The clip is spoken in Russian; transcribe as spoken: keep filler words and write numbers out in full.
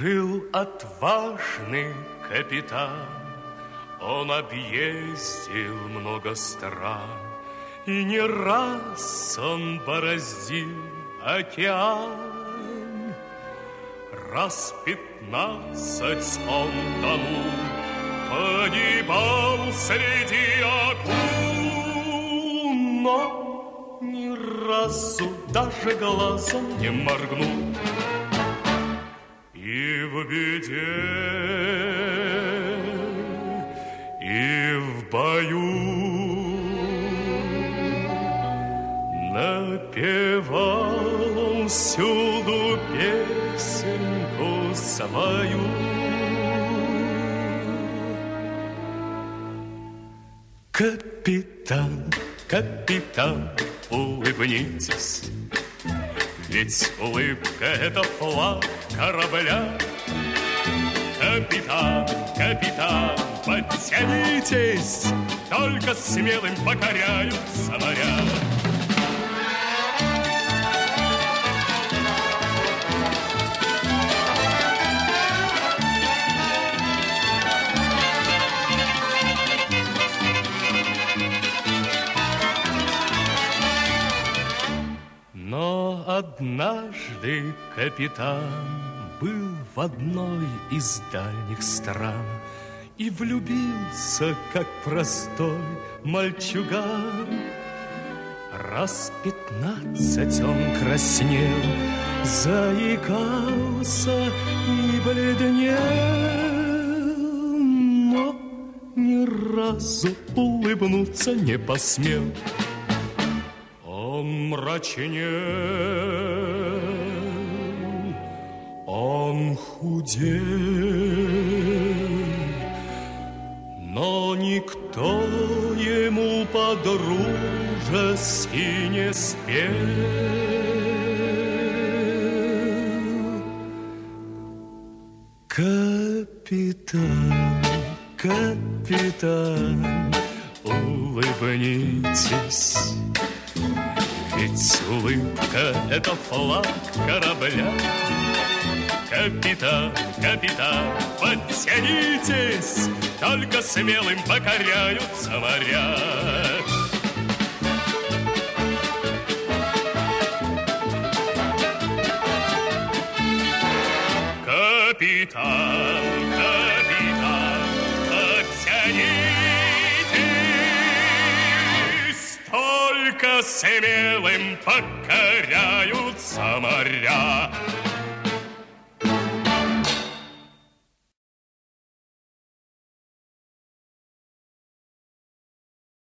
Жил отважный капитан, он объездил много стран, и не раз он бороздил океан. Раз пятнадцать он тонул, погибал среди акул, но ни разу даже глазом не моргнул. И в беде, и в бою напевал он всюду песенку свою. Капитан, капитан, улыбнитесь, ведь улыбка — это флаг корабля. Капитан, капитан, подтянитесь, только смелым покоряются моря. Но однажды капитан был в одной из дальних стран и влюбился, как простой мальчуган. Раз пятнадцать он краснел, заикался и бледнел, но ни разу улыбнуться не посмел. Он мрачнел, он худел, но никто ему по-дружески не спел. Капитан, капитан, улыбнитесь, ведь улыбка — это флаг корабля. Капитан, капитан, подтянитесь, только смелым покоряются моря. Капитан, капитан, подтянитесь, только смелым покоряются моря.